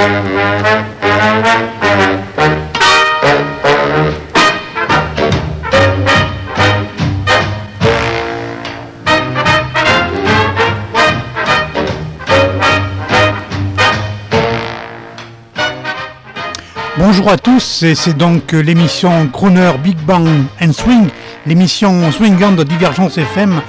Bonjour à tous, et c'est donc l'émission Crooner Big Bang and Swing, l'émission swingante de Divergence FM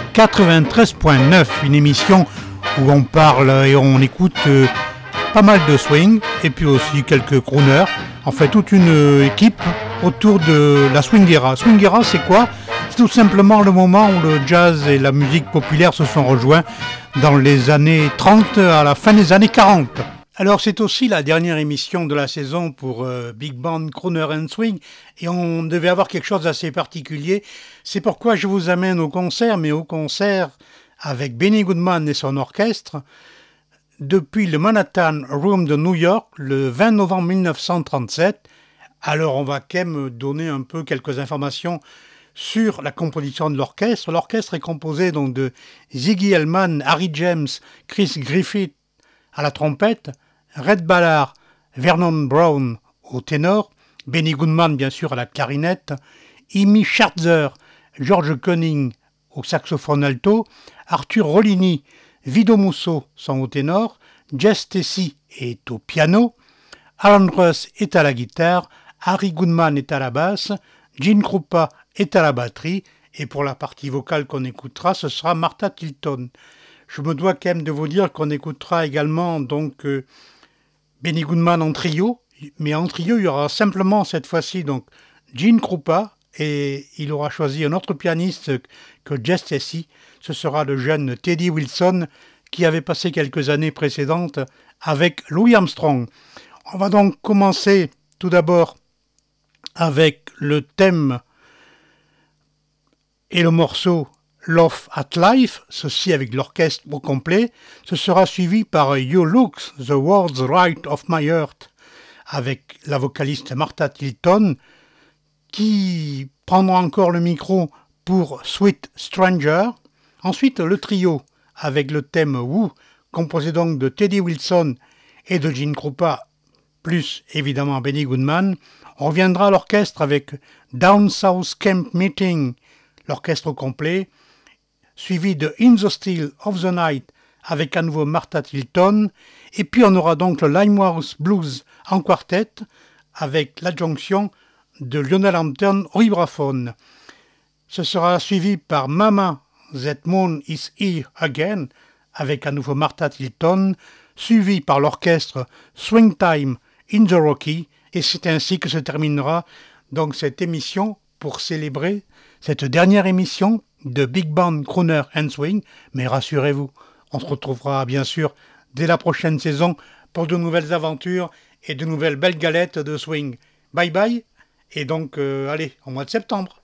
93.9, une émission où on parle et on écoute pas mal de swing, et puis aussi quelques crooners, en fait toute une équipe autour de la swingera. Swingera, c'est quoi? C'est tout simplement le moment où le jazz et la musique populaire se sont rejoints dans les années 30 à la fin des années 40. Alors c'est aussi la dernière émission de la saison pour Big Band, Crooner and Swing, et on devait avoir quelque chose d'assez particulier. C'est pourquoi je vous amène au concert, mais au concert avec Benny Goodman et son orchestre, depuis le Manhattan Room de New York, le 20 novembre 1937. Alors on va quand même donner un peu quelques informations sur la composition de l'orchestre. L'orchestre est composé donc de Ziggy Elman, Harry James, Chris Griffith à la trompette, Red Ballard, Vernon Brown au ténor, Benny Goodman bien sûr à la clarinette, Amy Schertzer, George Koenig au saxophone alto, Arthur Rollini, Vito Musso sont au ténor, Jess Stacey est au piano, Alan Russ est à la guitare, Harry Goodman est à la basse, Gene Krupa est à la batterie, et pour la partie vocale qu'on écoutera, ce sera Martha Tilton. Je me dois quand même de vous dire qu'on écoutera également donc Benny Goodman en trio, mais en trio il y aura simplement cette fois-ci donc Gene Krupa, et il aura choisi un autre pianiste que Jess Stacey. Ce sera le jeune Teddy Wilson qui avait passé quelques années précédentes avec Louis Armstrong. On va donc commencer tout d'abord avec le thème et le morceau Love at Life, ceci avec l'orchestre au complet. Ce sera suivi par You Look the Words Right of My Heart avec la vocaliste Martha Tilton qui prendra encore le micro pour Sweet Stranger. Ensuite le trio avec le thème Who, composé donc de Teddy Wilson et de Gene Krupa, plus évidemment Benny Goodman. On reviendra à l'orchestre avec Down South Camp Meeting, l'orchestre au complet, suivi de In the Still of the Night avec à nouveau Martha Tilton, et puis on aura donc le Limehouse Blues en quartet avec l'adjonction de Lionel Hampton au vibraphone. Ce sera suivi par Mama That Moon Is Here Again avec à nouveau Martha Tilton, suivi par l'orchestre Swing Time in the Rocky, et c'est ainsi que se terminera donc cette émission pour célébrer cette dernière émission de Big Band, Crooner and Swing. Mais rassurez-vous, on se retrouvera bien sûr dès la prochaine saison pour de nouvelles aventures et de nouvelles belles galettes de swing. Bye bye, et donc allez, au mois de septembre.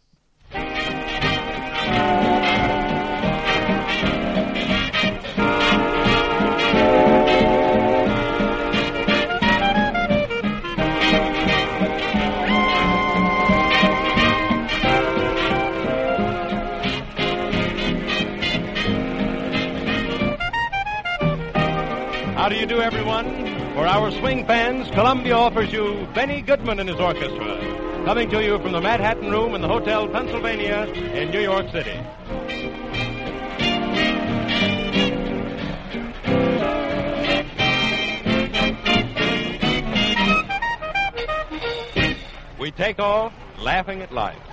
How do you do, everyone? For our swing fans, Columbia offers you Benny Goodman and his orchestra, coming to you from the Manhattan Room in the Hotel Pennsylvania in New York City. We take off laughing at life.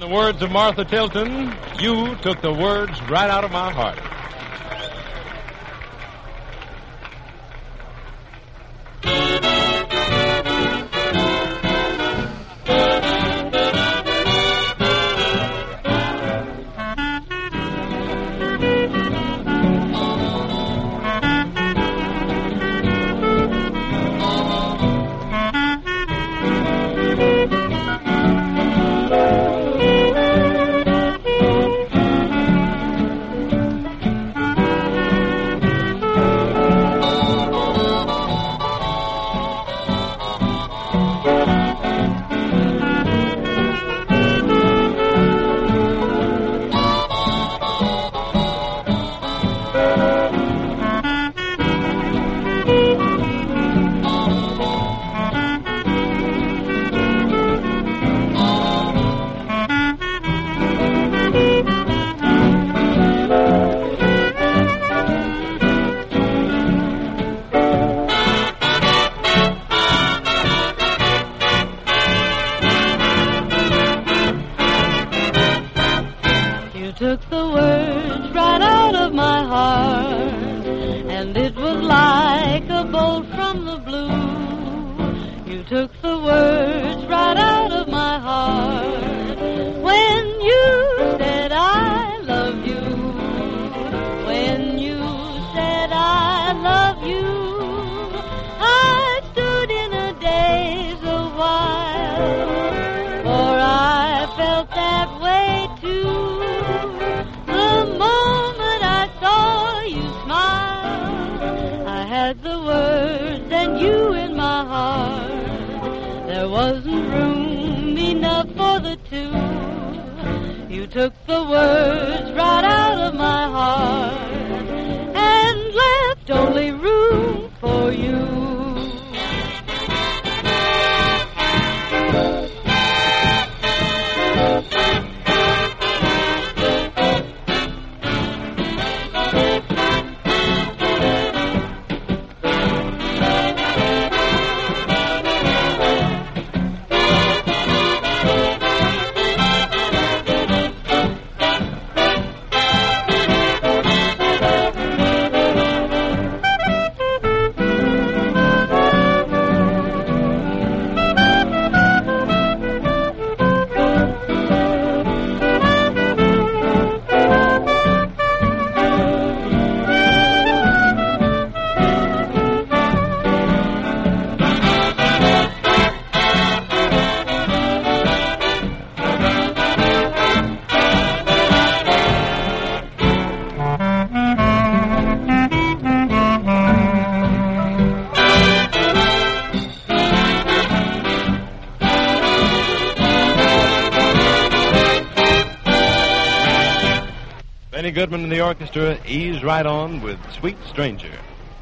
words of Martha Tilton, you took the words right out of my heart. Benny Goodman and the orchestra ease right on with Sweet Stranger.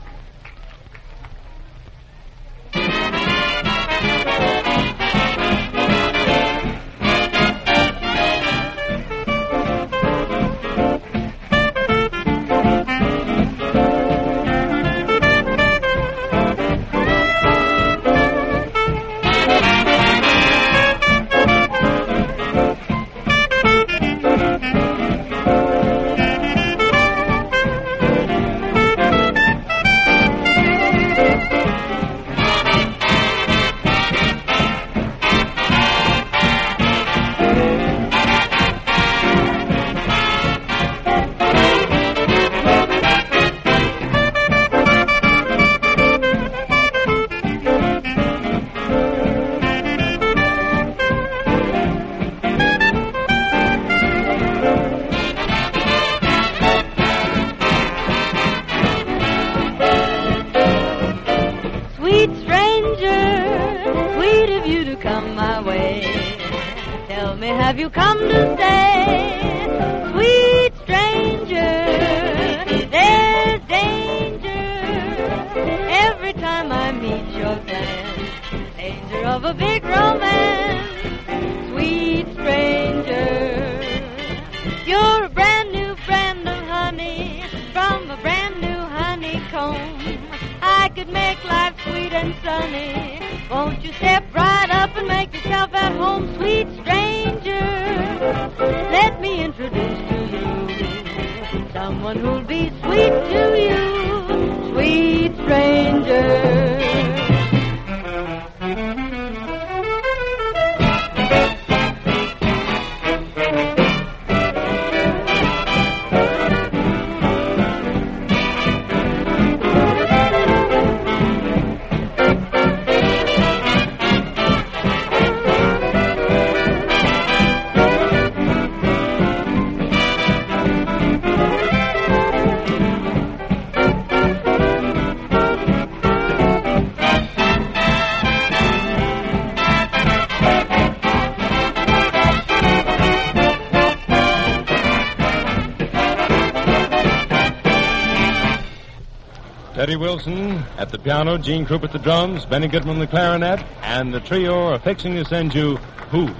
Have you come to stay, sweet stranger? There's danger every time I meet your glance, danger of a big romance, sweet stranger. You're a brand new brand of honey from a brand new honeycomb. I could make life sweet and sunny. Won't you step right up and make yourself at home, sweet stranger? to you, sweet stranger. Teddy Wilson at the piano, Gene Krupp at the drums, Benny Goodman the clarinet, and the trio are fixing to send you Who?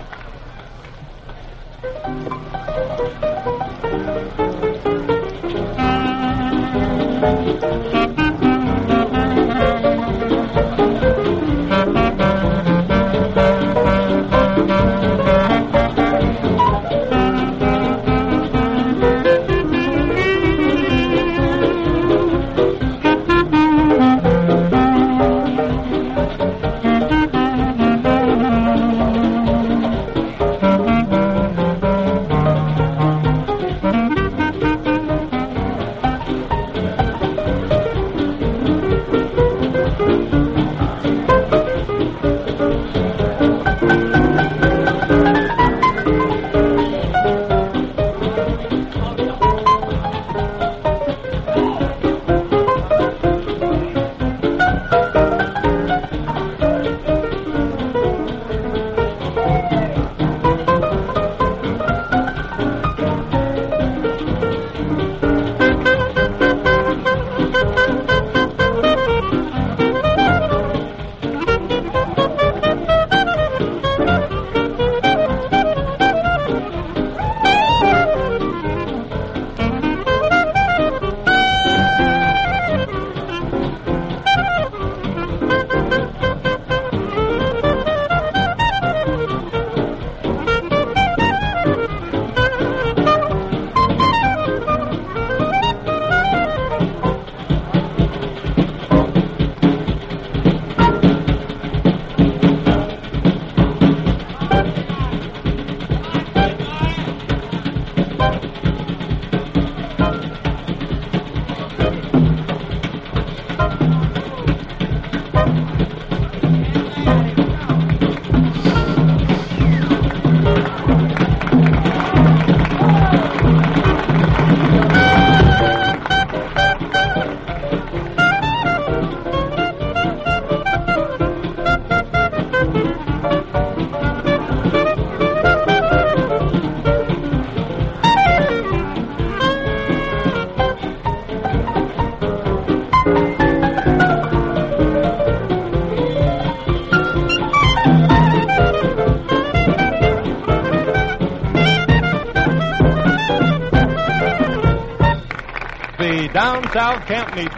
Down South Camp Meeting.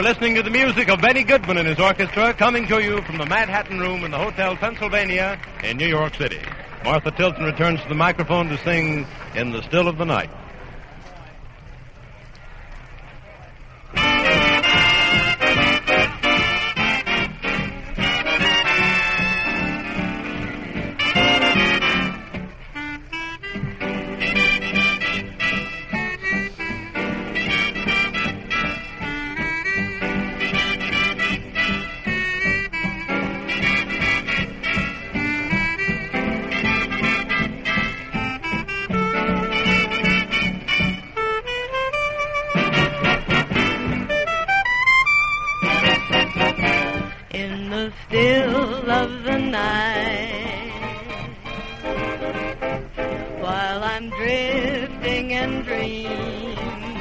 listening to the music of Benny Goodman and his orchestra, coming to you from the Manhattan Room in the Hotel Pennsylvania in New York City. Martha Tilton returns to the microphone to sing In the Still of the Night. Still of the night, while I'm drifting and dreaming,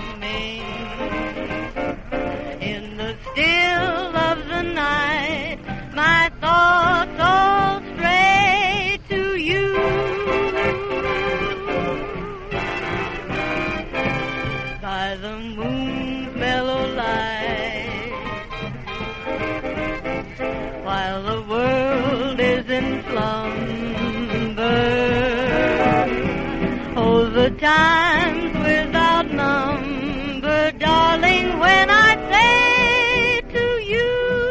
in the still of the night, my thoughts all stray to you. By the moon's mellow light, while the world is in slumber, oh, the times without number, darling, when I say to you,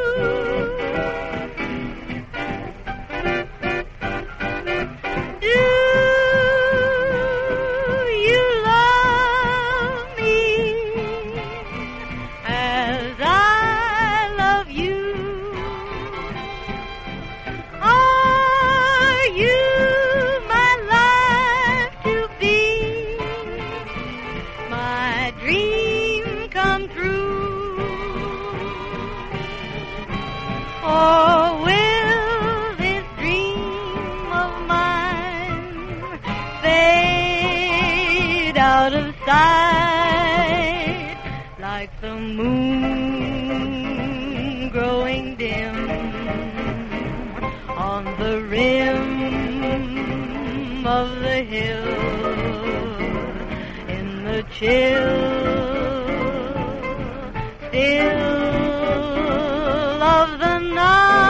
do you love me as I love you? Are you my life to be, my dream come true? Or will this dream of mine fade out of sight like the moon growing dim on the rim of the hill, in the chill, still of the night.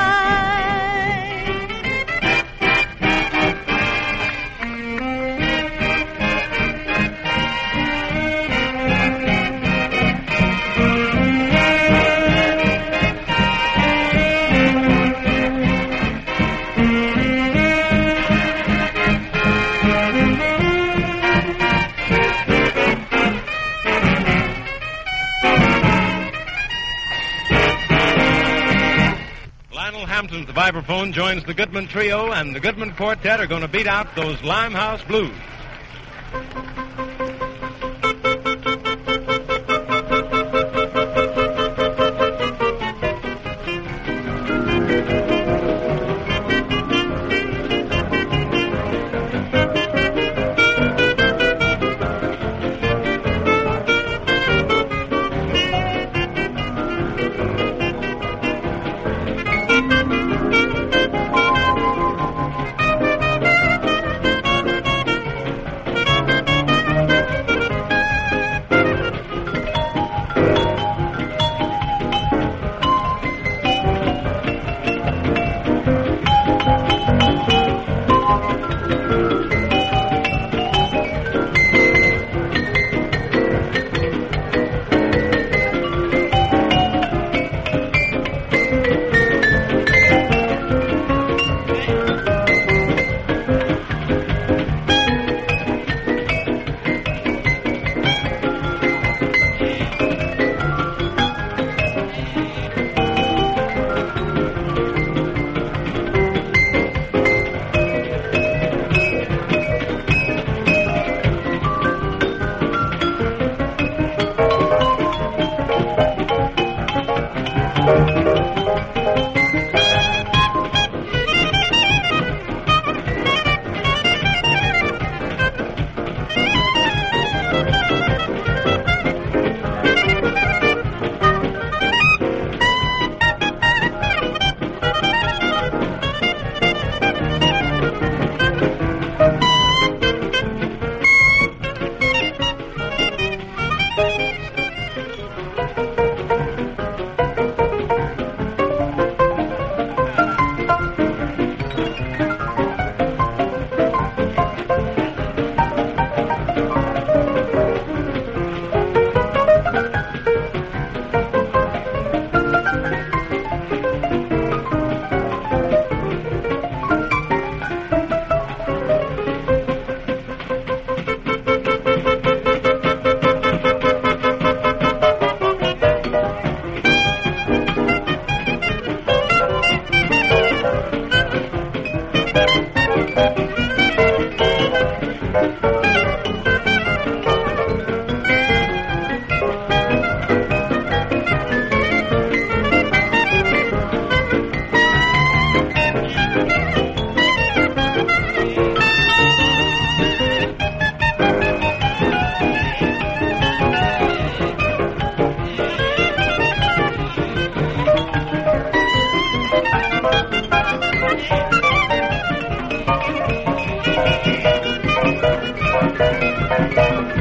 Lionel Hampton at the vibraphone joins the Goodman Trio, and the Goodman Quartet are going to beat out those Limehouse Blues.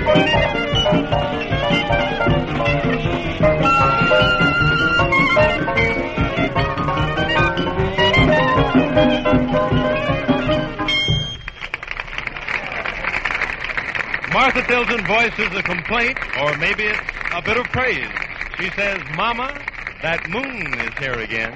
Martha Tilton voices a complaint, or maybe it's a bit of praise. She says, "Mama, that moon is here again."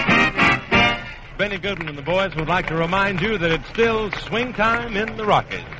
Benny Goodman and the boys would like to remind you that it's still swing time in the Rockies.